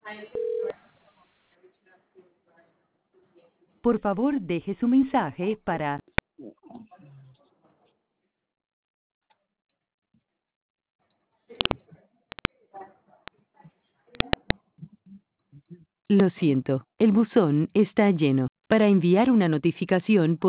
Por favor, deje su mensaje para... Lo siento, el buzón está lleno. Para enviar una notificación,